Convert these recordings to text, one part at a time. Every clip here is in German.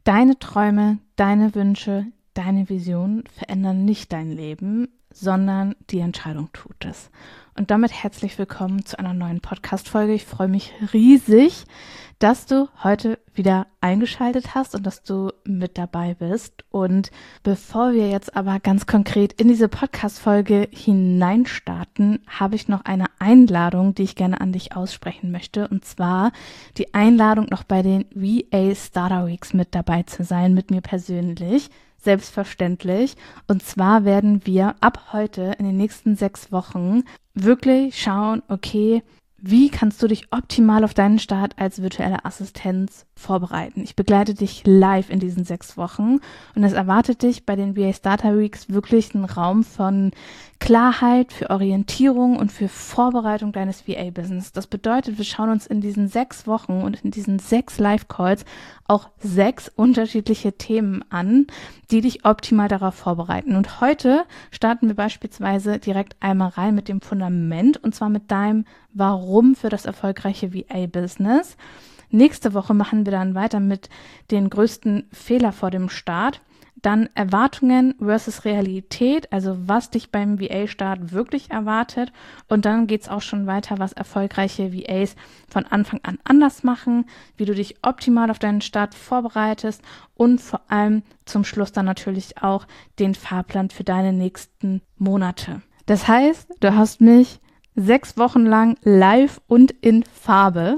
Deine Träume, deine Wünsche, deine Vision verändern nicht dein Leben, sondern die Entscheidung tut es. Und damit herzlich willkommen zu einer neuen Podcast-Folge. Ich freue mich riesig, dass du heute wieder eingeschaltet hast und dass du mit dabei bist. Und bevor wir jetzt aber ganz konkret in diese Podcast-Folge hineinstarten, habe ich noch eine Einladung, die ich gerne an dich aussprechen möchte. Und zwar die Einladung, noch bei den VA Starter Weeks mit dabei zu sein, mit mir persönlich. Selbstverständlich. Und zwar werden wir ab heute in den nächsten 6 Wochen wirklich schauen, okay, wie kannst du dich optimal auf deinen Start als virtuelle Assistenz vorbereiten? Ich begleite dich live in diesen 6 Wochen und es erwartet dich bei den VA Starter Weeks wirklich ein Raum von Klarheit, für Orientierung und für Vorbereitung deines VA-Business. Das bedeutet, wir schauen uns in diesen 6 Wochen und in diesen 6 Live-Calls auch 6 unterschiedliche Themen an, die dich optimal darauf vorbereiten. Und heute starten wir beispielsweise direkt einmal rein mit dem Fundament und zwar mit deinem Warum für das erfolgreiche VA-Business. Nächste Woche machen wir dann weiter mit den größten Fehler vor dem Start. Dann Erwartungen versus Realität, also was dich beim VA-Start wirklich erwartet. Und dann geht's auch schon weiter, was erfolgreiche VAs von Anfang an anders machen, wie du dich optimal auf deinen Start vorbereitest und vor allem zum Schluss dann natürlich auch den Fahrplan für deine nächsten Monate. Das heißt, du hast mich 6 Wochen lang live und in Farbe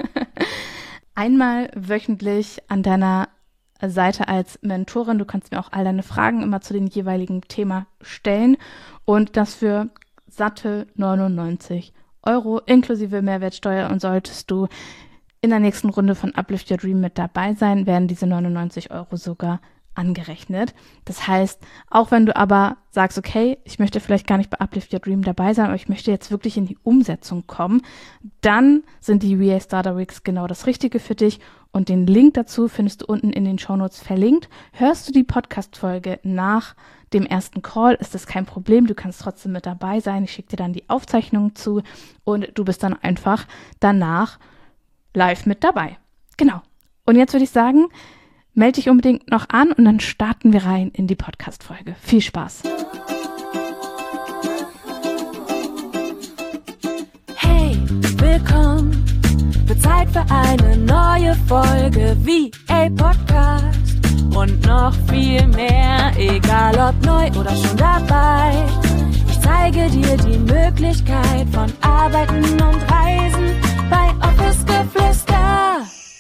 einmal wöchentlich an deiner Seite als Mentorin. Du kannst mir auch all deine Fragen immer zu dem jeweiligen Thema stellen und das für satte 99 € inklusive Mehrwertsteuer. Und solltest du in der nächsten Runde von Uplift Your Dream mit dabei sein, werden diese 99 € sogar angerechnet. Das heißt, auch wenn du aber sagst, okay, ich möchte vielleicht gar nicht bei Uplift Your Dream dabei sein, aber ich möchte jetzt wirklich in die Umsetzung kommen, dann sind die VA Starter Weeks genau das Richtige für dich und den Link dazu findest du unten in den Shownotes verlinkt. Hörst du die Podcast-Folge nach dem ersten Call, ist das kein Problem, du kannst trotzdem mit dabei sein. Ich schicke dir dann die Aufzeichnung zu und du bist dann einfach danach live mit dabei. Genau. Und jetzt würde ich sagen, melde dich unbedingt noch an und dann starten wir rein in die Podcast-Folge. Viel Spaß! Hey, willkommen! Wird Zeit für eine neue Folge VA Podcast und noch viel mehr, egal ob neu oder schon dabei. Ich zeige dir die Möglichkeit von Arbeiten und Reisen bei Office Geflüster.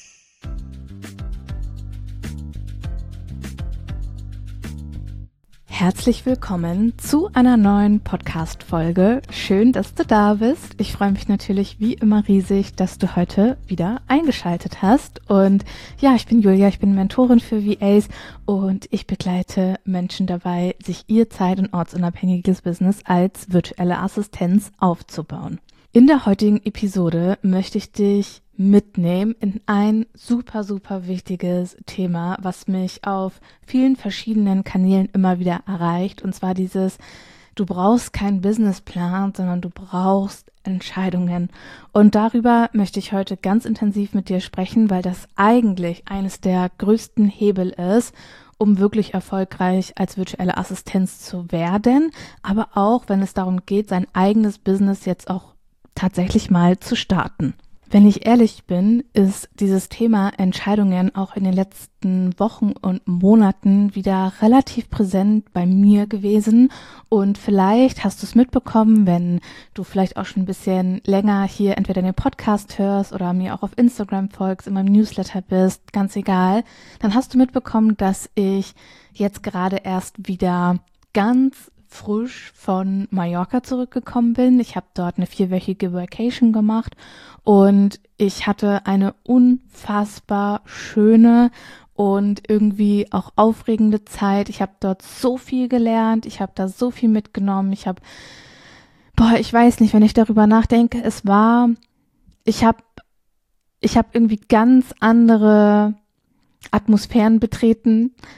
Herzlich willkommen zu einer neuen Podcast-Folge. Schön, dass du da bist. Ich freue mich natürlich wie immer riesig, dass du heute wieder eingeschaltet hast. Und ja, ich bin Julia, ich bin Mentorin für VAs und ich begleite Menschen dabei, sich ihr zeit- und ortsunabhängiges Business als virtuelle Assistenz aufzubauen. In der heutigen Episode möchte ich dich mitnehmen in ein super, super wichtiges Thema, was mich auf vielen verschiedenen Kanälen immer wieder erreicht. Und zwar dieses, du brauchst keinen Businessplan, sondern du brauchst Entscheidungen. Und darüber möchte ich heute ganz intensiv mit dir sprechen, weil das eigentlich eines der größten Hebel ist, um wirklich erfolgreich als virtuelle Assistenz zu werden, aber auch, wenn es darum geht, sein eigenes Business jetzt auch tatsächlich mal zu starten. Wenn ich ehrlich bin, ist dieses Thema Entscheidungen auch in den letzten Wochen und Monaten wieder relativ präsent bei mir gewesen und vielleicht hast du es mitbekommen, wenn du vielleicht auch schon ein bisschen länger hier entweder den Podcast hörst oder mir auch auf Instagram folgst, in meinem Newsletter bist, ganz egal, dann hast du mitbekommen, dass ich jetzt gerade erst wieder ganz frisch von Mallorca zurückgekommen bin. Ich habe dort eine 4-wöchige Vacation gemacht und ich hatte eine unfassbar schöne und irgendwie auch aufregende Zeit. Ich habe dort so viel gelernt, ich habe da so viel mitgenommen. Ich weiß nicht, wenn ich darüber nachdenke, ich habe irgendwie ganz andere Atmosphären betreten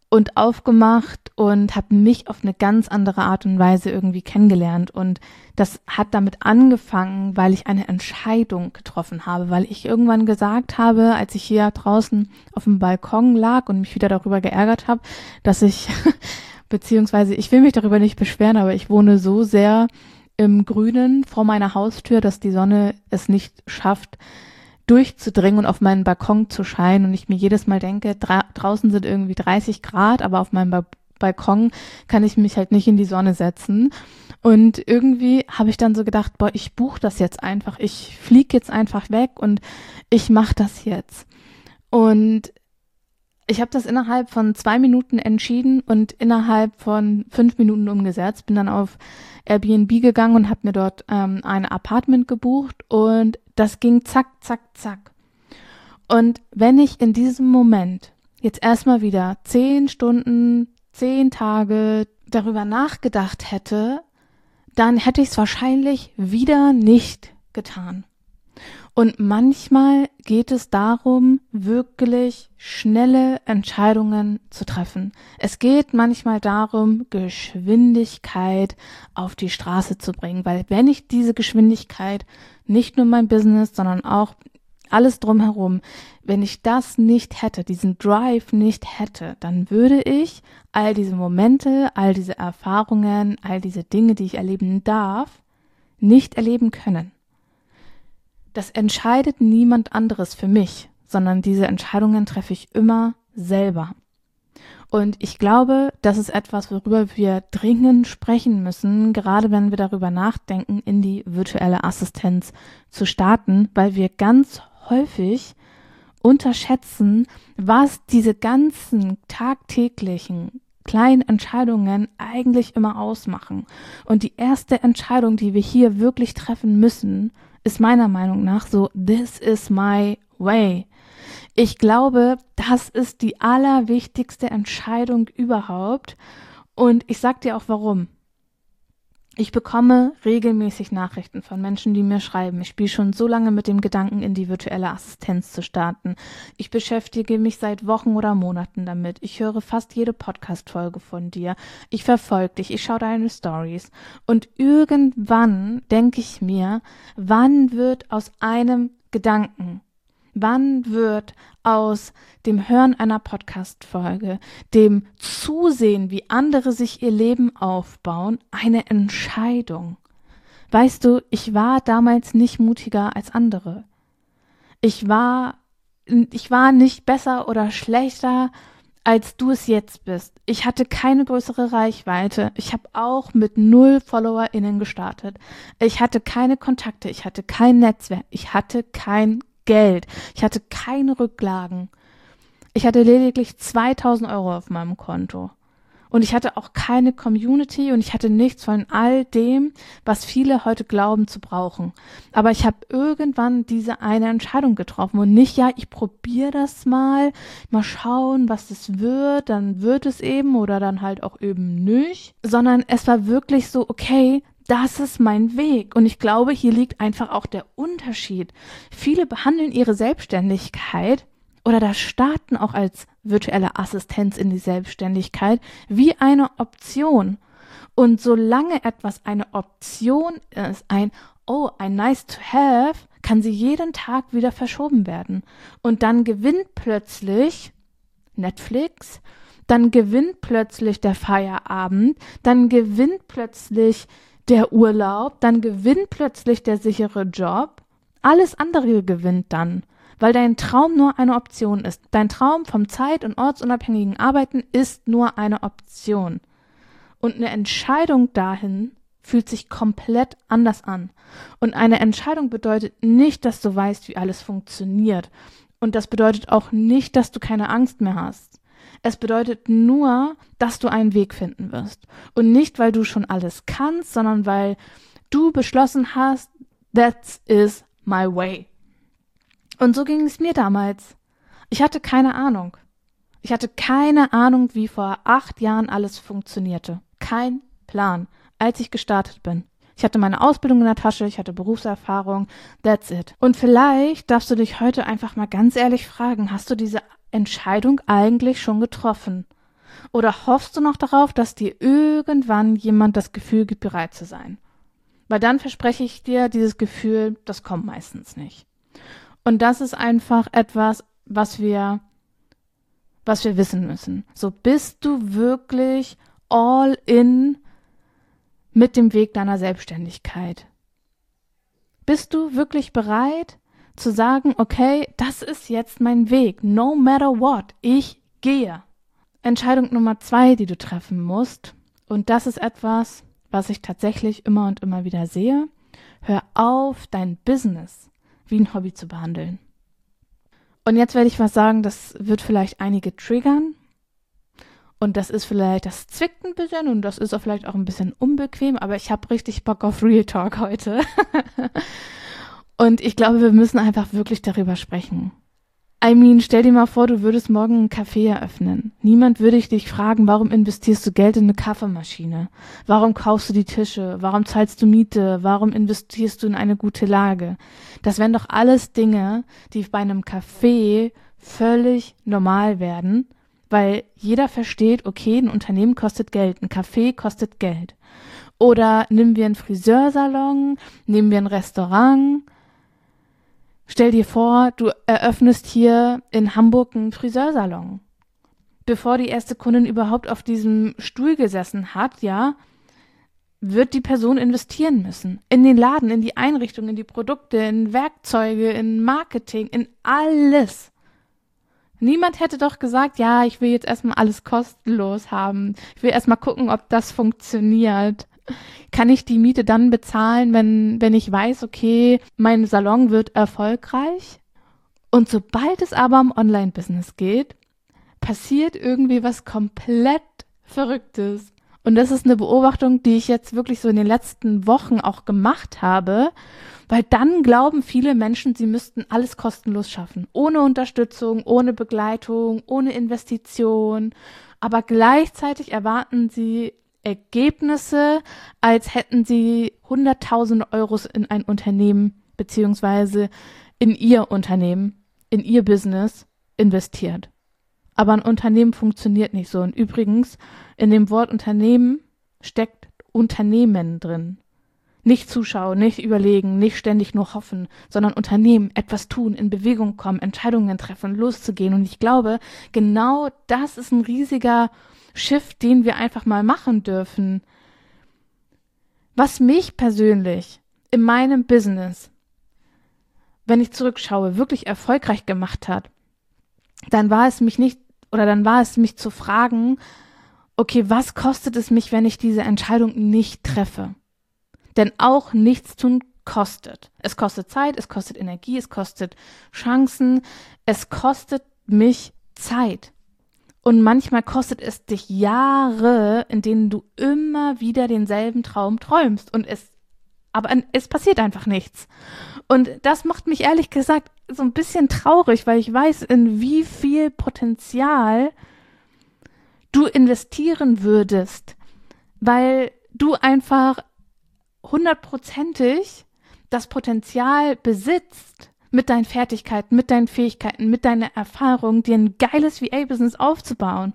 und aufgemacht und habe mich auf eine ganz andere Art und Weise irgendwie kennengelernt. Und das hat damit angefangen, weil ich eine Entscheidung getroffen habe, weil ich irgendwann gesagt habe, als ich hier draußen auf dem Balkon lag und mich wieder darüber geärgert habe, dass beziehungsweise ich will mich darüber nicht beschweren, aber ich wohne so sehr im Grünen vor meiner Haustür, dass die Sonne es nicht schafft, durchzudringen und auf meinen Balkon zu scheinen, und ich mir jedes Mal denke, draußen sind irgendwie 30 Grad, aber auf meinem Balkon kann ich mich halt nicht in die Sonne setzen. Und irgendwie habe ich dann so gedacht, ich buche das jetzt einfach, ich fliege jetzt einfach weg und ich mache das jetzt. Und ich habe das innerhalb von 2 Minuten entschieden und innerhalb von 5 Minuten umgesetzt. Bin dann auf Airbnb gegangen und habe mir dort ein Apartment gebucht, und das ging zack, zack, zack. Und wenn ich in diesem Moment jetzt erstmal wieder 10 Stunden, 10 Tage darüber nachgedacht hätte, dann hätte ich es wahrscheinlich wieder nicht getan. Und manchmal geht es darum, wirklich schnelle Entscheidungen zu treffen. Es geht manchmal darum, Geschwindigkeit auf die Straße zu bringen, weil wenn ich diese Geschwindigkeit, nicht nur mein Business, sondern auch alles drumherum, wenn ich das nicht hätte, diesen Drive nicht hätte, dann würde ich all diese Momente, all diese Erfahrungen, all diese Dinge, die ich erleben darf, nicht erleben können. Das entscheidet niemand anderes für mich, sondern diese Entscheidungen treffe ich immer selber. Und ich glaube, das ist etwas, worüber wir dringend sprechen müssen, gerade wenn wir darüber nachdenken, in die virtuelle Assistenz zu starten, weil wir ganz häufig unterschätzen, was diese ganzen tagtäglichen kleinen Entscheidungen eigentlich immer ausmachen. Und die erste Entscheidung, die wir hier wirklich treffen müssen, ist meiner Meinung nach so, this is my way. Ich glaube, das ist die allerwichtigste Entscheidung überhaupt. Und ich sag dir auch warum. Ich bekomme regelmäßig Nachrichten von Menschen, die mir schreiben, ich spiele schon so lange mit dem Gedanken, in die virtuelle Assistenz zu starten. Ich beschäftige mich seit Wochen oder Monaten damit. Ich höre fast jede Podcast-Folge von dir. Ich verfolge dich, ich schaue deine Stories. Und irgendwann denke ich mir, wann wird aus einem Gedanken, wann wird aus dem Hören einer Podcast-Folge, dem Zusehen, wie andere sich ihr Leben aufbauen, eine Entscheidung? Weißt du, ich war damals nicht mutiger als andere. Ich war nicht besser oder schlechter, als du es jetzt bist. Ich hatte keine größere Reichweite. Ich habe auch mit 0 FollowerInnen gestartet. Ich hatte keine Kontakte, ich hatte kein Netzwerk, ich hatte kein Geld. Ich hatte keine Rücklagen. Ich hatte lediglich 2.000 € auf meinem Konto. Und ich hatte auch keine Community und ich hatte nichts von all dem, was viele heute glauben zu brauchen. Aber ich habe irgendwann diese eine Entscheidung getroffen und nicht, ja, ich probiere das mal schauen, was es wird, dann wird es eben oder dann halt auch eben nicht, sondern es war wirklich so, okay, das ist mein Weg. Und ich glaube, hier liegt einfach auch der Unterschied. Viele behandeln ihre Selbstständigkeit oder das Starten auch als virtuelle Assistenz in die Selbstständigkeit wie eine Option. Und solange etwas eine Option ist, ein nice to have, kann sie jeden Tag wieder verschoben werden. Und dann gewinnt plötzlich Netflix, dann gewinnt plötzlich der Feierabend, dann gewinnt plötzlich der Urlaub, dann gewinnt plötzlich der sichere Job. Alles andere gewinnt dann, weil dein Traum nur eine Option ist. Dein Traum vom zeit- und ortsunabhängigen Arbeiten ist nur eine Option. Und eine Entscheidung dahin fühlt sich komplett anders an. Und eine Entscheidung bedeutet nicht, dass du weißt, wie alles funktioniert. Und das bedeutet auch nicht, dass du keine Angst mehr hast. Es bedeutet nur, dass du einen Weg finden wirst. Und nicht, weil du schon alles kannst, sondern weil du beschlossen hast, that is my way. Und so ging es mir damals. Ich hatte keine Ahnung. Ich hatte keine Ahnung, wie vor 8 Jahren alles funktionierte. Kein Plan, als ich gestartet bin. Ich hatte meine Ausbildung in der Tasche, ich hatte Berufserfahrung, that's it. Und vielleicht darfst du dich heute einfach mal ganz ehrlich fragen, hast du diese Entscheidung eigentlich schon getroffen? Oder hoffst du noch darauf, dass dir irgendwann jemand das Gefühl gibt, bereit zu sein? Weil dann verspreche ich dir, dieses Gefühl, das kommt meistens nicht. Und das ist einfach etwas, was wir wissen müssen. So, bist du wirklich all in mit dem Weg deiner Selbstständigkeit? Bist du wirklich bereit zu sagen, okay, das ist jetzt mein Weg, no matter what, ich gehe. Entscheidung Nummer 2, die du treffen musst, und das ist etwas, was ich tatsächlich immer und immer wieder sehe: Hör auf, dein Business wie ein Hobby zu behandeln. Und jetzt werde ich was sagen, das wird vielleicht einige triggern. Und das zwickt ein bisschen und das ist auch vielleicht auch ein bisschen unbequem, aber ich habe richtig Bock auf Real Talk heute. Und ich glaube, wir müssen einfach wirklich darüber sprechen. Stell dir mal vor, du würdest morgen einen Café eröffnen. Niemand würde dich fragen, warum investierst du Geld in eine Kaffeemaschine? Warum kaufst du die Tische? Warum zahlst du Miete? Warum investierst du in eine gute Lage? Das wären doch alles Dinge, die bei einem Café völlig normal werden, weil jeder versteht, okay, ein Unternehmen kostet Geld, ein Café kostet Geld. Oder nehmen wir einen Friseursalon, nehmen wir ein Restaurant. Stell dir vor, du eröffnest hier in Hamburg einen Friseursalon. Bevor die erste Kundin überhaupt auf diesem Stuhl gesessen hat, ja, wird die Person investieren müssen. In den Laden, in die Einrichtung, in die Produkte, in Werkzeuge, in Marketing, in alles. Niemand hätte doch gesagt, ja, ich will jetzt erstmal alles kostenlos haben. Ich will erstmal gucken, ob das funktioniert. Kann ich die Miete dann bezahlen, wenn ich weiß, okay, mein Salon wird erfolgreich? Und sobald es aber um Online-Business geht, passiert irgendwie was komplett Verrücktes. Und das ist eine Beobachtung, die ich jetzt wirklich so in den letzten Wochen auch gemacht habe, weil dann glauben viele Menschen, sie müssten alles kostenlos schaffen. Ohne Unterstützung, ohne Begleitung, ohne Investition. Aber gleichzeitig erwarten sie Ergebnisse, als hätten sie 100.000 Euros in ein Unternehmen beziehungsweise in ihr Unternehmen, in ihr Business investiert. Aber ein Unternehmen funktioniert nicht so. Und übrigens, in dem Wort Unternehmen steckt Unternehmen drin. Nicht zuschauen, nicht überlegen, nicht ständig nur hoffen, sondern Unternehmen, etwas tun, in Bewegung kommen, Entscheidungen treffen, loszugehen. Und ich glaube, genau das ist ein riesiger Shift, den wir einfach mal machen dürfen. Was mich persönlich in meinem Business, wenn ich zurückschaue, wirklich erfolgreich gemacht hat, dann war es mich zu fragen, okay, was kostet es mich, wenn ich diese Entscheidung nicht treffe? Denn auch nichts tun kostet. Es kostet Zeit, es kostet Energie, es kostet Chancen, es kostet mich Zeit. Und manchmal kostet es dich Jahre, in denen du immer wieder denselben Traum träumst. Aber es passiert einfach nichts. Und das macht mich ehrlich gesagt so ein bisschen traurig, weil ich weiß, in wie viel Potenzial du investieren würdest, weil du einfach 100%ig das Potenzial besitzt, mit deinen Fertigkeiten, mit deinen Fähigkeiten, mit deiner Erfahrung, dir ein geiles VA-Business aufzubauen.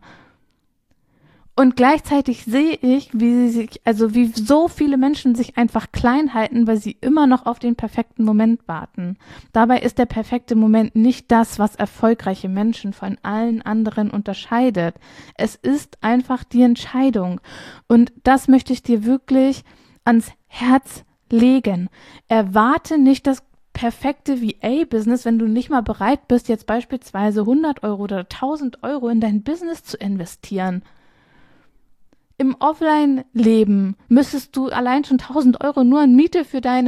Und gleichzeitig sehe ich, wie so viele Menschen sich einfach klein halten, weil sie immer noch auf den perfekten Moment warten. Dabei ist der perfekte Moment nicht das, was erfolgreiche Menschen von allen anderen unterscheidet. Es ist einfach die Entscheidung. Und das möchte ich dir wirklich ans Herz legen. Erwarte nicht das perfekte VA-Business, wenn du nicht mal bereit bist, jetzt beispielsweise 100 Euro oder 1000 Euro in dein Business zu investieren. Im Offline-Leben müsstest du allein schon 1000 Euro nur an Miete für dein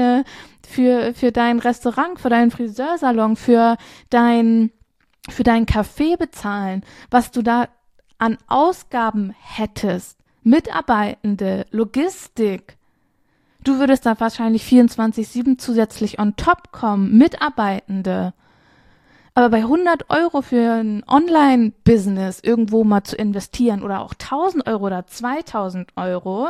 Restaurant, für deinen Friseursalon, für dein Café bezahlen, was du da an Ausgaben hättest. Mitarbeitende, Logistik. Du würdest da wahrscheinlich 24/7 zusätzlich on top kommen, Mitarbeitende. Aber bei 100 Euro für ein Online-Business irgendwo mal zu investieren oder auch 1000 Euro oder 2000 Euro,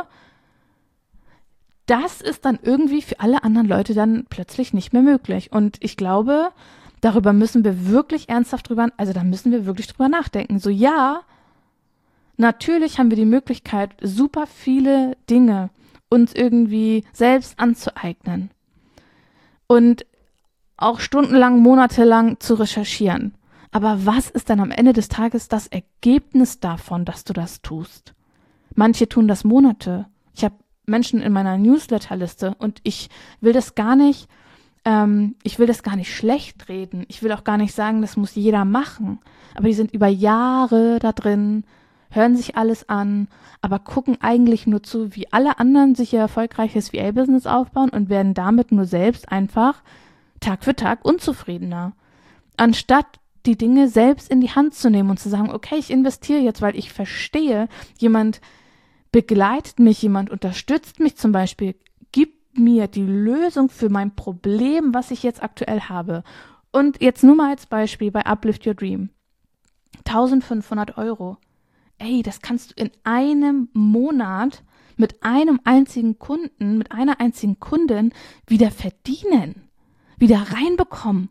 das ist dann irgendwie für alle anderen Leute dann plötzlich nicht mehr möglich. Und ich glaube, darüber müssen wir wirklich ernsthaft da müssen wir wirklich drüber nachdenken. So, ja, Natürlich haben wir die Möglichkeit, super viele Dinge uns irgendwie selbst anzueignen und auch stundenlang, monatelang zu recherchieren. Aber was ist dann am Ende des Tages das Ergebnis davon, dass du das tust? Manche tun das Monate. Ich habe Menschen in meiner Newsletterliste und ich will das gar nicht schlecht reden. Ich will auch gar nicht sagen, das muss jeder machen. Aber die sind über Jahre da drin, hören sich alles an, aber gucken eigentlich nur zu, wie alle anderen sich ihr erfolgreiches VA-Business aufbauen und werden damit nur selbst einfach Tag für Tag unzufriedener. Anstatt die Dinge selbst in die Hand zu nehmen und zu sagen, okay, ich investiere jetzt, weil ich verstehe, jemand begleitet mich, jemand unterstützt mich zum Beispiel, gibt mir die Lösung für mein Problem, was ich jetzt aktuell habe. Und jetzt nur mal als Beispiel bei Uplift Your Dream. 1.500 €. Ey, das kannst du in einem Monat mit einem einzigen Kunden, mit einer einzigen Kundin wieder verdienen, wieder reinbekommen.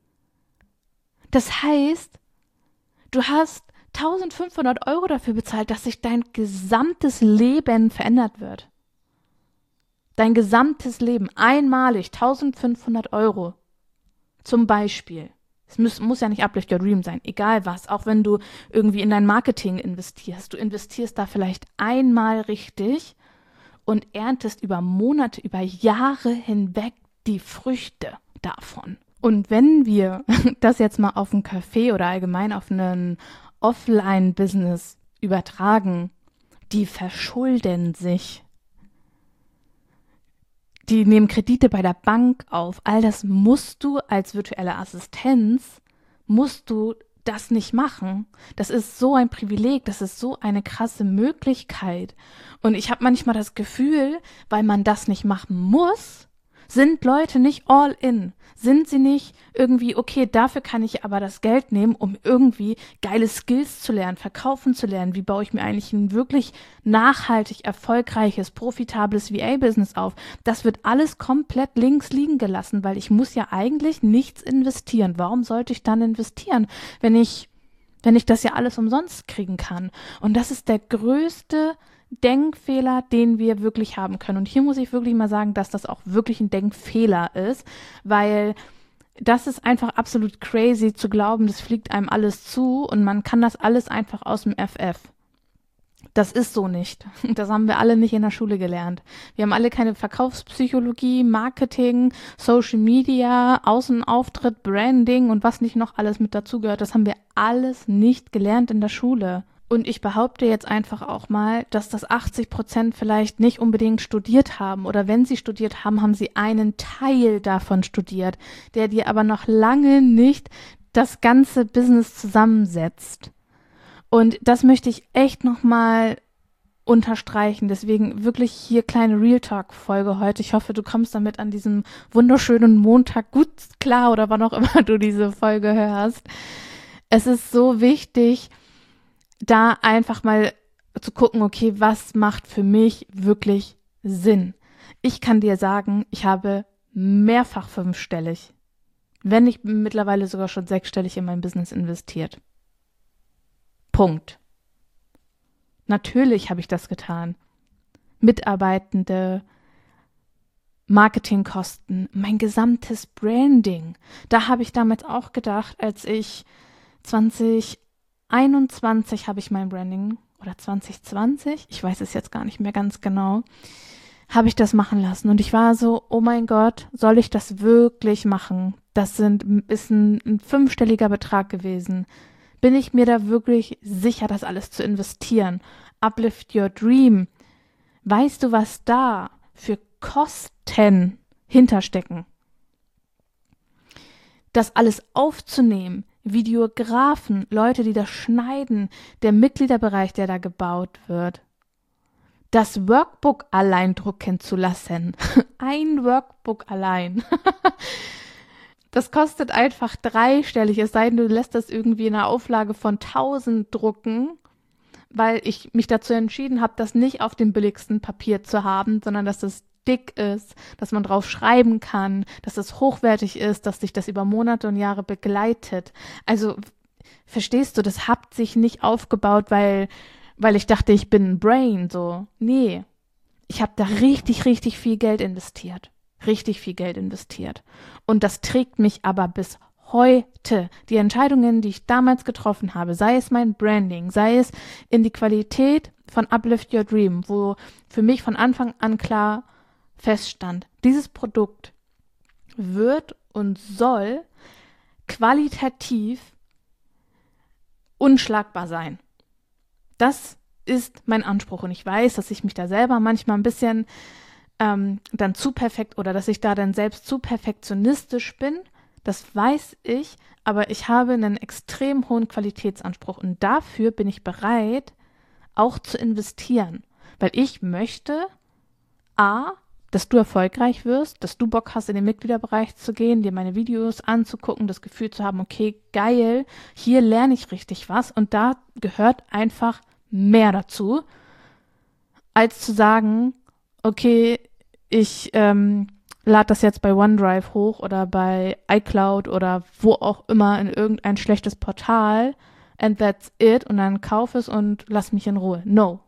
Das heißt, du hast 1.500 € dafür bezahlt, dass sich dein gesamtes Leben verändert wird. Dein gesamtes Leben, einmalig, 1.500 €. Zum Beispiel. Es muss ja nicht Uplift Your Dream sein, egal was. Auch wenn du irgendwie in dein Marketing investierst. Du investierst da vielleicht einmal richtig und erntest über Monate, über Jahre hinweg die Früchte davon. Und wenn wir das jetzt mal auf ein Café oder allgemein auf einen Offline-Business übertragen, die verschulden sich. Die nehmen Kredite bei der Bank auf. All das musst du als virtuelle Assistenz, musst du das nicht machen. Das ist so ein Privileg, das ist so eine krasse Möglichkeit. Und ich habe manchmal das Gefühl, weil man das nicht machen muss, sind Leute nicht all in. Sind sie nicht irgendwie, okay, dafür kann ich aber das Geld nehmen, um irgendwie geile Skills zu lernen, verkaufen zu lernen. Wie baue ich mir eigentlich ein wirklich nachhaltig erfolgreiches, profitables VA-Business auf? Das wird alles komplett links liegen gelassen, weil ich muss ja eigentlich nichts investieren. Warum sollte ich dann investieren, wenn ich das ja alles umsonst kriegen kann? Und das ist der größte Denkfehler, den wir wirklich haben können. Und hier muss ich wirklich mal sagen, dass das auch wirklich ein Denkfehler ist, weil das ist einfach absolut crazy zu glauben, das fliegt einem alles zu und man kann das alles einfach aus dem FF. Das ist so nicht. Das haben wir alle nicht in der Schule gelernt. Wir haben alle keine Verkaufspsychologie, Marketing, Social Media, Außenauftritt, Branding und was nicht noch alles mit dazugehört. Das haben wir alles nicht gelernt in der Schule. Und ich behaupte jetzt einfach auch mal, dass das 80% vielleicht nicht unbedingt studiert haben. Oder wenn sie studiert haben, haben sie einen Teil davon studiert, der dir aber noch lange nicht das ganze Business zusammensetzt. Und das möchte ich echt nochmal unterstreichen. Deswegen wirklich hier kleine Real Talk-Folge heute. Ich hoffe, du kommst damit an diesem wunderschönen Montag gut klar oder wann auch immer du diese Folge hörst. Es ist so wichtig, da einfach mal zu gucken, okay, was macht für mich wirklich Sinn? Ich kann dir sagen, ich habe mehrfach 5-stellig, wenn nicht mittlerweile sogar schon 6-stellig in mein Business investiert. Punkt. Natürlich habe ich das getan. Mitarbeitende, Marketingkosten, mein gesamtes Branding. Da habe ich damals auch gedacht, als ich 2021 habe ich mein Branding, oder 2020, ich weiß es jetzt gar nicht mehr ganz genau, habe ich das machen lassen. Und ich war so, oh mein Gott, soll ich das wirklich machen? Das ist ein 5-stelliger Betrag gewesen. Bin ich mir da wirklich sicher, das alles zu investieren? Uplift Your Dream. Weißt du, was da für Kosten hinterstecken? Das alles aufzunehmen, Videografen, Leute, die das schneiden, der Mitgliederbereich, der da gebaut wird. Das Workbook allein drucken zu lassen. Ein Workbook allein. Das kostet einfach 3-stellig, es sei denn, du lässt das irgendwie in einer Auflage von 1000 drucken, weil ich mich dazu entschieden habe, das nicht auf dem billigsten Papier zu haben, sondern dass das dick ist, dass man drauf schreiben kann, dass es hochwertig ist, dass sich das über Monate und Jahre begleitet. Also, verstehst du, das hat sich nicht aufgebaut, weil weil ich dachte, ich bin ein Brain, so. Nee, ich habe da richtig, richtig viel Geld investiert. Richtig viel Geld investiert. Und das trägt mich aber bis heute. Die Entscheidungen, die ich damals getroffen habe, sei es mein Branding, sei es in die Qualität von Uplift Your Dream, wo für mich von Anfang an klar feststand, dieses Produkt wird und soll qualitativ unschlagbar sein. Das ist mein Anspruch und ich weiß, dass ich mich da selber manchmal ein bisschen dann zu perfekt oder dass ich da dann selbst zu perfektionistisch bin. Das weiß ich, aber ich habe einen extrem hohen Qualitätsanspruch und dafür bin ich bereit, auch zu investieren, weil ich möchte, dass du erfolgreich wirst, dass du Bock hast, in den Mitgliederbereich zu gehen, dir meine Videos anzugucken, das Gefühl zu haben, okay, geil, hier lerne ich richtig was und da gehört einfach mehr dazu, als zu sagen, okay, ich lade das jetzt bei OneDrive hoch oder bei iCloud oder wo auch immer in irgendein schlechtes Portal and that's it und dann kauf es und lass mich in Ruhe. No.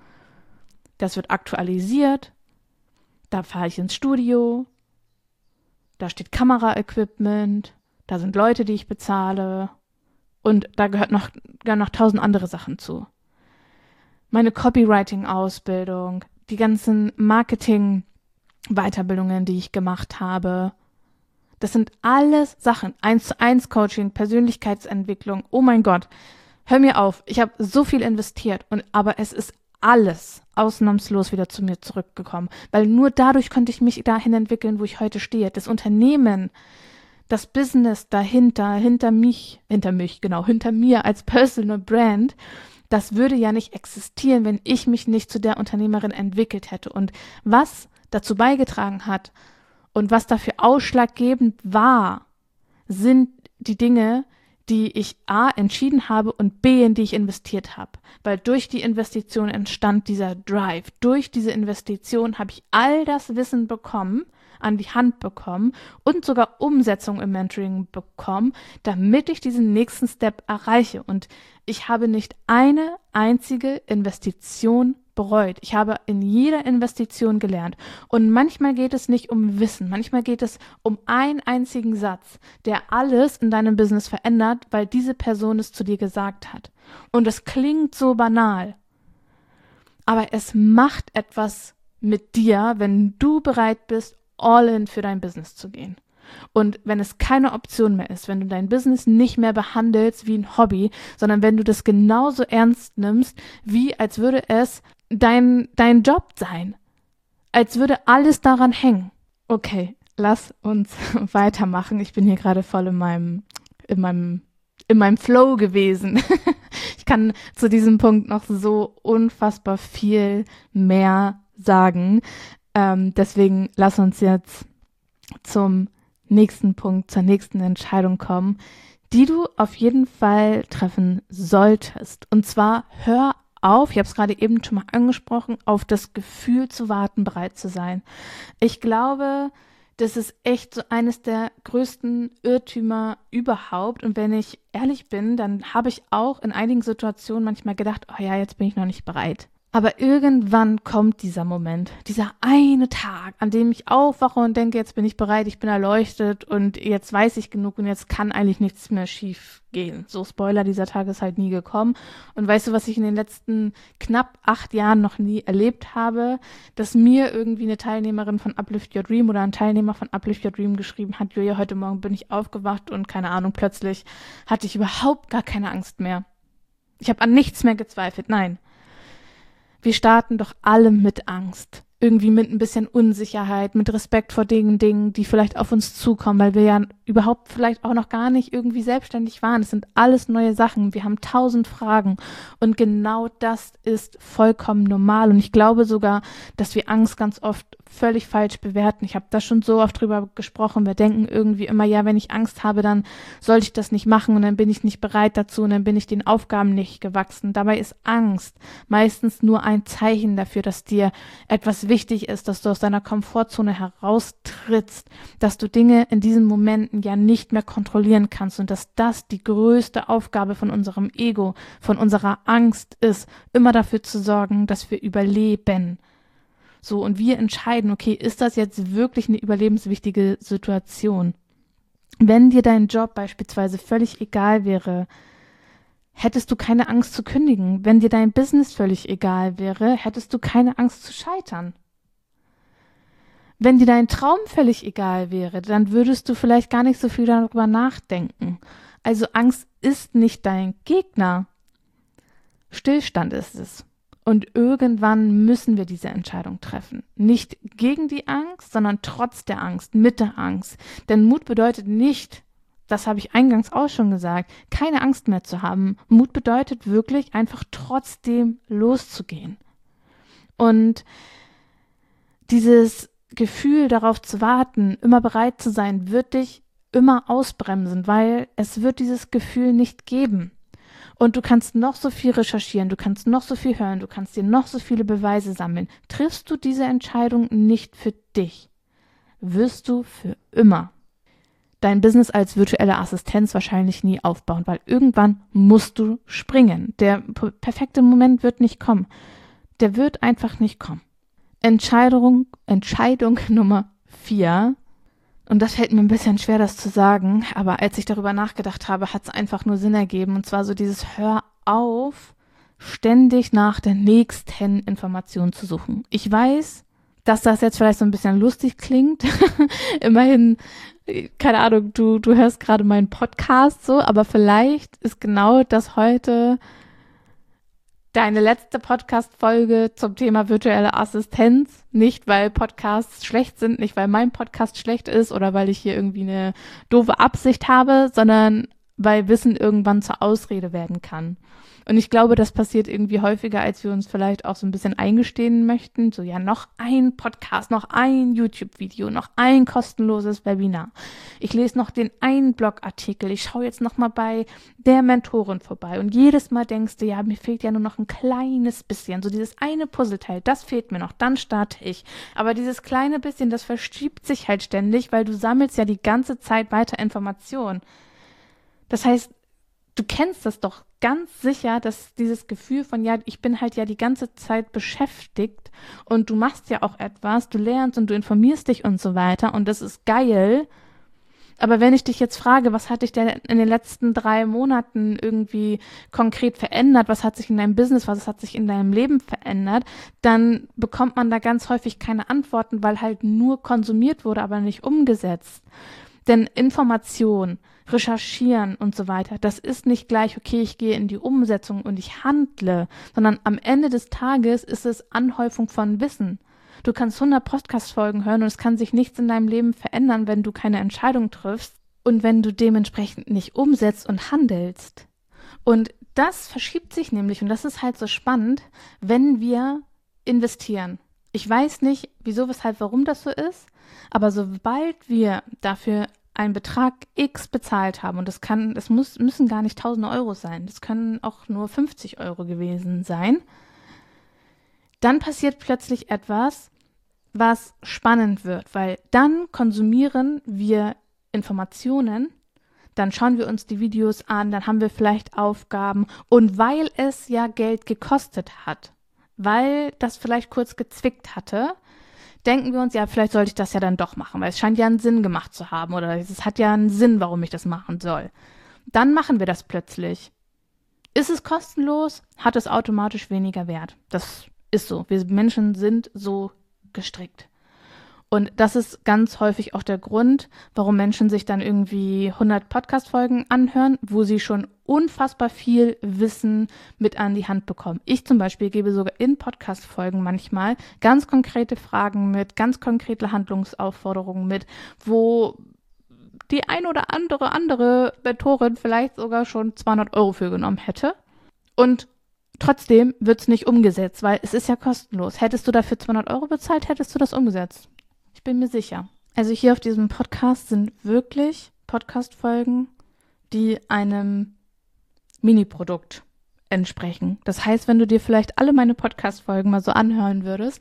Das wird aktualisiert, da fahre ich ins Studio, da steht Kameraequipment, da sind Leute, die ich bezahle und da gehören noch 1000 andere Sachen zu. Meine Copywriting-Ausbildung, die ganzen Marketing-Weiterbildungen, die ich gemacht habe, das sind alles Sachen. 1:1 Coaching, Persönlichkeitsentwicklung, oh mein Gott, hör mir auf, ich habe so viel investiert, aber es ist alles ausnahmslos wieder zu mir zurückgekommen, weil nur dadurch konnte ich mich dahin entwickeln, wo ich heute stehe. Das Unternehmen, das Business dahinter, hinter mir als Personal Brand, das würde ja nicht existieren, wenn ich mich nicht zu der Unternehmerin entwickelt hätte. Und was dazu beigetragen hat und was dafür ausschlaggebend war, sind die Dinge, die ich A, entschieden habe und B, in die ich investiert habe. Weil durch die Investition entstand dieser Drive. Durch diese Investition habe ich all das Wissen bekommen, an die Hand bekommen und sogar Umsetzung im Mentoring bekommen, damit ich diesen nächsten Step erreiche. Und ich habe nicht eine einzige Investition bereut. Ich habe in jeder Investition gelernt. Und manchmal geht es nicht um Wissen, manchmal geht es um einen einzigen Satz, der alles in deinem Business verändert, weil diese Person es zu dir gesagt hat. Und es klingt so banal, aber es macht etwas mit dir, wenn du bereit bist, all in für dein Business zu gehen. Und wenn es keine Option mehr ist, wenn du dein Business nicht mehr behandelst wie ein Hobby, sondern wenn du das genauso ernst nimmst, wie als würde es dein Job sein. Als würde alles daran hängen. Okay, lass uns weitermachen. Ich bin hier gerade voll in meinem Flow gewesen. Ich kann zu diesem Punkt noch so unfassbar viel mehr sagen. Deswegen lass uns jetzt zum nächsten Punkt, zur nächsten Entscheidung kommen, die du auf jeden Fall treffen solltest. Und zwar hör auf, ich habe es gerade eben schon mal angesprochen, auf das Gefühl zu warten, bereit zu sein. Ich glaube, das ist echt so eines der größten Irrtümer überhaupt. Und wenn ich ehrlich bin, dann habe ich auch in einigen Situationen manchmal gedacht, oh ja, jetzt bin ich noch nicht bereit. Aber irgendwann kommt dieser Moment, dieser eine Tag, an dem ich aufwache und denke, jetzt bin ich bereit, ich bin erleuchtet und jetzt weiß ich genug und jetzt kann eigentlich nichts mehr schief gehen. So, Spoiler, dieser Tag ist halt nie gekommen. Und weißt du, was ich in den letzten knapp 8 Jahren noch nie erlebt habe? Dass mir irgendwie eine Teilnehmerin von Uplift Your Dream oder ein Teilnehmer von Uplift Your Dream geschrieben hat, Julia, heute Morgen bin ich aufgewacht und keine Ahnung, plötzlich hatte ich überhaupt gar keine Angst mehr. Ich habe an nichts mehr gezweifelt, nein. Wir starten doch alle mit Angst, irgendwie mit ein bisschen Unsicherheit, mit Respekt vor den Dingen, die vielleicht auf uns zukommen, weil wir ja überhaupt vielleicht auch noch gar nicht irgendwie selbstständig waren. Es sind alles neue Sachen, wir haben 1000 Fragen und genau das ist vollkommen normal und ich glaube sogar, dass wir Angst ganz oft völlig falsch bewerten. Ich habe da schon so oft drüber gesprochen, wir denken irgendwie immer, ja, wenn ich Angst habe, dann sollte ich das nicht machen und dann bin ich nicht bereit dazu und dann bin ich den Aufgaben nicht gewachsen. Dabei ist Angst meistens nur ein Zeichen dafür, dass dir etwas wichtig ist, dass du aus deiner Komfortzone heraustrittst, dass du Dinge in diesen Momenten ja nicht mehr kontrollieren kannst und dass das die größte Aufgabe von unserem Ego, von unserer Angst ist, immer dafür zu sorgen, dass wir überleben. So, und wir entscheiden, okay, ist das jetzt wirklich eine überlebenswichtige Situation? Wenn dir dein Job beispielsweise völlig egal wäre, hättest du keine Angst zu kündigen. Wenn dir dein Business völlig egal wäre, hättest du keine Angst zu scheitern. Wenn dir dein Traum völlig egal wäre, dann würdest du vielleicht gar nicht so viel darüber nachdenken. Also Angst ist nicht dein Gegner. Stillstand ist es. Und irgendwann müssen wir diese Entscheidung treffen. Nicht gegen die Angst, sondern trotz der Angst, mit der Angst. Denn Mut bedeutet nicht, das habe ich eingangs auch schon gesagt, keine Angst mehr zu haben. Mut bedeutet wirklich einfach trotzdem loszugehen. Und dieses Gefühl, darauf zu warten, immer bereit zu sein, wird dich immer ausbremsen, weil es wird dieses Gefühl nicht geben. Und du kannst noch so viel recherchieren, du kannst noch so viel hören, du kannst dir noch so viele Beweise sammeln. Triffst du diese Entscheidung nicht für dich, wirst du für immer dein Business als virtuelle Assistenz wahrscheinlich nie aufbauen, weil irgendwann musst du springen. Der perfekte Moment wird nicht kommen. Der wird einfach nicht kommen. Entscheidung Nummer 4. Und das fällt mir ein bisschen schwer, das zu sagen, aber als ich darüber nachgedacht habe, hat es einfach nur Sinn ergeben. Und zwar so dieses Hör auf, ständig nach der nächsten Information zu suchen. Ich weiß, dass das jetzt vielleicht so ein bisschen lustig klingt. Immerhin, keine Ahnung, du hörst gerade meinen Podcast so, aber vielleicht ist genau das heute deine letzte Podcast-Folge zum Thema virtuelle Assistenz. Nicht, weil Podcasts schlecht sind, nicht, weil mein Podcast schlecht ist oder weil ich hier irgendwie eine doofe Absicht habe, sondern weil Wissen irgendwann zur Ausrede werden kann. Und ich glaube, das passiert irgendwie häufiger, als wir uns vielleicht auch so ein bisschen eingestehen möchten. So, ja, noch ein Podcast, noch ein YouTube-Video, noch ein kostenloses Webinar. Ich lese noch den einen Blogartikel. Ich schaue jetzt noch mal bei der Mentorin vorbei. Und jedes Mal denkst du, ja, mir fehlt ja nur noch ein kleines bisschen. So dieses eine Puzzleteil, das fehlt mir noch. Dann starte ich. Aber dieses kleine bisschen, das verschiebt sich halt ständig, weil du sammelst ja die ganze Zeit weiter Informationen. Das heißt, du kennst das doch ganz sicher, dass dieses Gefühl von, ja, ich bin halt ja die ganze Zeit beschäftigt und du machst ja auch etwas, du lernst und du informierst dich und so weiter und das ist geil. Aber wenn ich dich jetzt frage, was hat dich denn in den letzten 3 Monaten irgendwie konkret verändert, was hat sich in deinem Business, was hat sich in deinem Leben verändert, dann bekommt man da ganz häufig keine Antworten, weil halt nur konsumiert wurde, aber nicht umgesetzt. Denn Information, Recherchieren und so weiter, das ist nicht gleich, okay, ich gehe in die Umsetzung und ich handle, sondern am Ende des Tages ist es Anhäufung von Wissen. Du kannst 100 Podcast-Folgen hören und es kann sich nichts in deinem Leben verändern, wenn du keine Entscheidung triffst und wenn du dementsprechend nicht umsetzt und handelst. Und das verschiebt sich nämlich, und das ist halt so spannend, wenn wir investieren. Ich weiß nicht, wieso, weshalb, warum das so ist, aber sobald wir dafür einen Betrag X bezahlt haben, und müssen gar nicht 1.000 Euro sein, das können auch nur 50 Euro gewesen sein, dann passiert plötzlich etwas, was spannend wird, weil dann konsumieren wir Informationen, dann schauen wir uns die Videos an, dann haben wir vielleicht Aufgaben und weil es ja Geld gekostet hat, weil das vielleicht kurz gezwickt hatte, denken wir uns, ja, vielleicht sollte ich das ja dann doch machen, weil es scheint ja einen Sinn gemacht zu haben oder es hat ja einen Sinn, warum ich das machen soll. Dann machen wir das plötzlich. Ist es kostenlos, hat es automatisch weniger Wert. Das ist so. Wir Menschen sind so gestrickt. Und das ist ganz häufig auch der Grund, warum Menschen sich dann irgendwie 100 Podcast-Folgen anhören, wo sie schon unfassbar viel Wissen mit an die Hand bekommen. Ich zum Beispiel gebe sogar in Podcast-Folgen manchmal ganz konkrete Fragen mit, ganz konkrete Handlungsaufforderungen mit, wo die ein oder andere Mentorin vielleicht sogar schon 200 Euro für genommen hätte. Und trotzdem wird es nicht umgesetzt, weil es ist ja kostenlos. Hättest du dafür 200 Euro bezahlt, hättest du das umgesetzt. Ich bin mir sicher. Also hier auf diesem Podcast sind wirklich Podcast-Folgen, die einem Mini-Produkt entsprechen. Das heißt, wenn du dir vielleicht alle meine Podcast-Folgen mal so anhören würdest,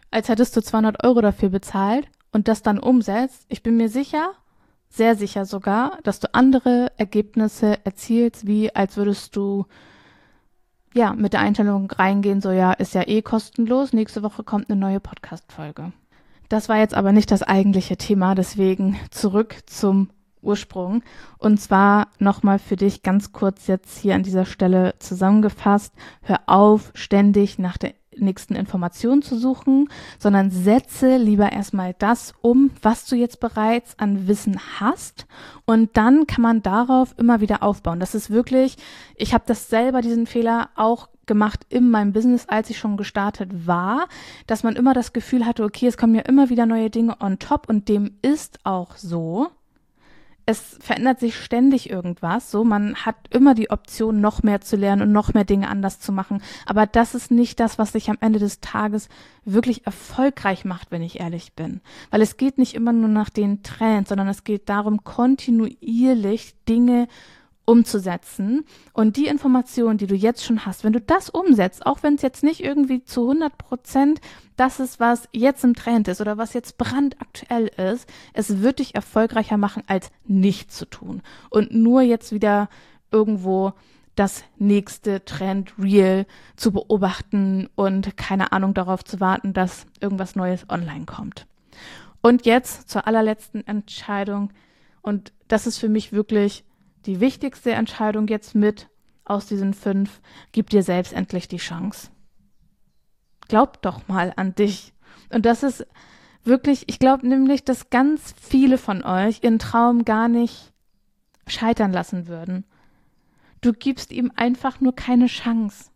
als hättest du 200 € dafür bezahlt und das dann umsetzt. Ich bin mir sicher, sehr sicher sogar, dass du andere Ergebnisse erzielst, wie als würdest du ja mit der Einstellung reingehen, so ja, ist ja eh kostenlos, nächste Woche kommt eine neue Podcast-Folge. Das war jetzt aber nicht das eigentliche Thema, deswegen zurück zum Ursprung. Und zwar nochmal für dich ganz kurz jetzt hier an dieser Stelle zusammengefasst. Hör auf, ständig nach der nächsten Information zu suchen, sondern setze lieber erstmal das um, was du jetzt bereits an Wissen hast, und dann kann man darauf immer wieder aufbauen. Das ist wirklich, ich habe das selber, diesen Fehler auch gemacht in meinem Business, als ich schon gestartet war, dass man immer das Gefühl hatte, okay, es kommen ja immer wieder neue Dinge on top, und dem ist auch so. Es verändert sich ständig irgendwas, so, man hat immer die Option, noch mehr zu lernen und noch mehr Dinge anders zu machen, aber das ist nicht das, was dich am Ende des Tages wirklich erfolgreich macht, wenn ich ehrlich bin, weil es geht nicht immer nur nach den Trends, sondern es geht darum, kontinuierlich Dinge umzusetzen, und die Informationen, die du jetzt schon hast, wenn du das umsetzt, auch wenn es jetzt nicht irgendwie zu 100% das ist, was jetzt im Trend ist oder was jetzt brandaktuell ist, es wird dich erfolgreicher machen, als nichts zu tun und nur jetzt wieder irgendwo das nächste Trend-Reel zu beobachten und keine Ahnung, darauf zu warten, dass irgendwas Neues online kommt. Und jetzt zur allerletzten Entscheidung, und das ist für mich wirklich die wichtigste Entscheidung jetzt mit aus diesen 5, gib dir selbst endlich die Chance. Glaub doch mal an dich. Und das ist wirklich, ich glaube nämlich, dass ganz viele von euch ihren Traum gar nicht scheitern lassen würden. Du gibst ihm einfach nur keine Chance.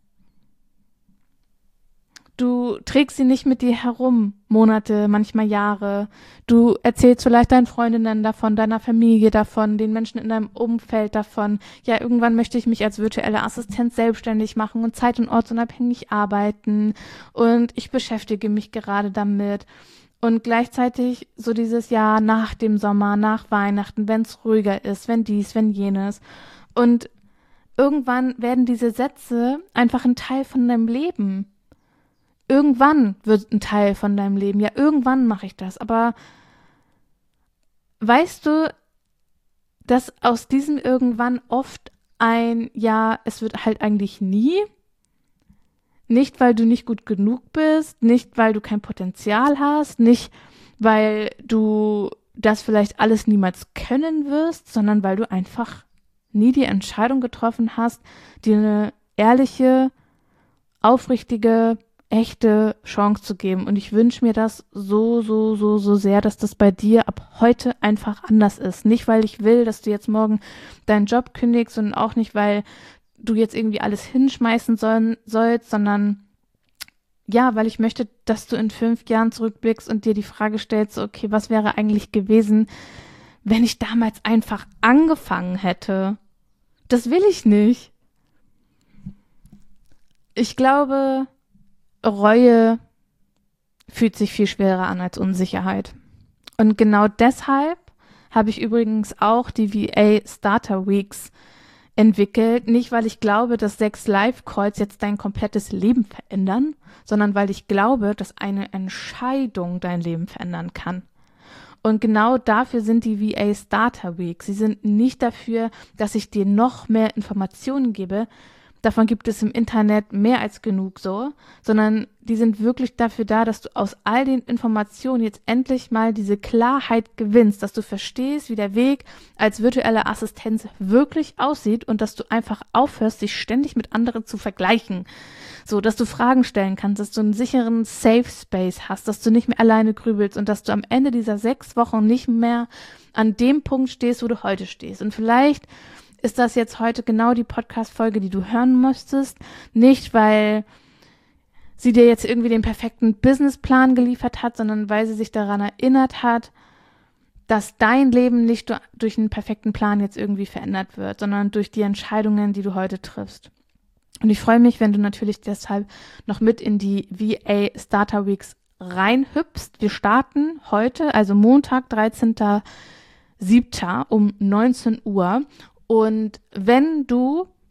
Du trägst sie nicht mit dir herum, Monate, manchmal Jahre. Du erzählst vielleicht deinen Freundinnen davon, deiner Familie davon, den Menschen in deinem Umfeld davon. Ja, irgendwann möchte ich mich als virtuelle Assistenz selbstständig machen und zeit- und ortsunabhängig arbeiten. Und ich beschäftige mich gerade damit. Und gleichzeitig so dieses Jahr nach dem Sommer, nach Weihnachten, wenn es ruhiger ist, wenn dies, wenn jenes. Und irgendwann werden diese Sätze einfach ein Teil von deinem Leben. Irgendwann wird ein Teil von deinem Leben. Ja, irgendwann mache ich das. Aber weißt du, dass aus diesem irgendwann oft ein Ja, es wird halt eigentlich nie? Nicht, weil du nicht gut genug bist, nicht, weil du kein Potenzial hast, nicht, weil du das vielleicht alles niemals können wirst, sondern weil du einfach nie die Entscheidung getroffen hast, dir eine ehrliche, aufrichtige, echte Chance zu geben. Und ich wünsche mir das so sehr, dass das bei dir ab heute einfach anders ist. Nicht, weil ich will, dass du jetzt morgen deinen Job kündigst, und auch nicht, weil du jetzt irgendwie alles hinschmeißen sollst, sondern ja, weil ich möchte, dass du in 5 Jahren zurückblickst und dir die Frage stellst, okay, was wäre eigentlich gewesen, wenn ich damals einfach angefangen hätte? Das will ich nicht. Ich glaube, Reue fühlt sich viel schwerer an als Unsicherheit. Und genau deshalb habe ich übrigens auch die VA Starter Weeks entwickelt. Nicht, weil ich glaube, dass 6 Live-Calls jetzt dein komplettes Leben verändern, sondern weil ich glaube, dass eine Entscheidung dein Leben verändern kann. Und genau dafür sind die VA Starter Weeks. Sie sind nicht dafür, dass ich dir noch mehr Informationen gebe. Davon gibt es im Internet mehr als genug so, sondern die sind wirklich dafür da, dass du aus all den Informationen jetzt endlich mal diese Klarheit gewinnst, dass du verstehst, wie der Weg als virtuelle Assistenz wirklich aussieht und dass du einfach aufhörst, dich ständig mit anderen zu vergleichen. So, dass du Fragen stellen kannst, dass du einen sicheren Safe Space hast, dass du nicht mehr alleine grübelst und dass du am Ende dieser 6 Wochen nicht mehr an dem Punkt stehst, wo du heute stehst. Und vielleicht ist das jetzt heute genau die Podcast-Folge, die du hören müsstest. Nicht, weil sie dir jetzt irgendwie den perfekten Businessplan geliefert hat, sondern weil sie sich daran erinnert hat, dass dein Leben nicht durch einen perfekten Plan jetzt irgendwie verändert wird, sondern durch die Entscheidungen, die du heute triffst. Und ich freue mich, wenn du natürlich deshalb noch mit in die VA Starter Weeks reinhüpfst. Wir starten heute, also Montag, 13.07. um 19 Uhr. Und wenn du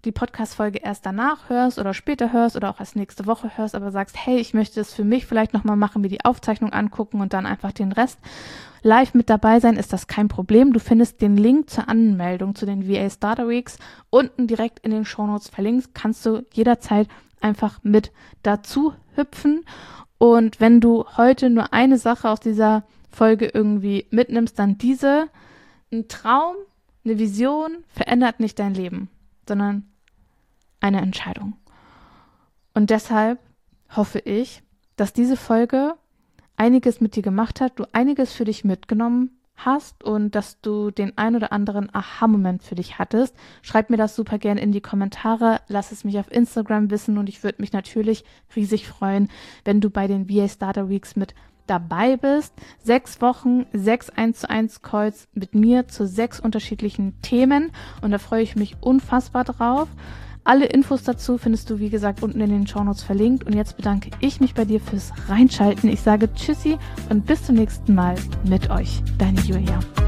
die Podcast-Folge erst danach hörst oder später hörst oder auch erst nächste Woche hörst, aber sagst, hey, ich möchte das für mich vielleicht nochmal machen, mir die Aufzeichnung angucken und dann einfach den Rest live mit dabei sein, ist das kein Problem. Du findest den Link zur Anmeldung zu den VA Starter Weeks unten direkt in den Shownotes verlinkt. Kannst du jederzeit einfach mit dazu hüpfen. Und wenn du heute nur eine Sache aus dieser Folge irgendwie mitnimmst, dann diese: Ein Traum, eine Vision verändert nicht dein Leben, sondern eine Entscheidung. Und deshalb hoffe ich, dass diese Folge einiges mit dir gemacht hat, du einiges für dich mitgenommen hast und dass du den ein oder anderen Aha-Moment für dich hattest. Schreib mir das super gerne in die Kommentare, lass es mich auf Instagram wissen und ich würde mich natürlich riesig freuen, wenn du bei den VA Starter Weeks mit dabei bist. 6 Wochen, 6 1:1 Calls mit mir zu 6 unterschiedlichen Themen und da freue ich mich unfassbar drauf. Alle Infos dazu findest du, wie gesagt, unten in den Shownotes verlinkt. Und jetzt bedanke ich mich bei dir fürs Reinschalten. Ich sage Tschüssi und bis zum nächsten Mal mit euch. Deine Julia.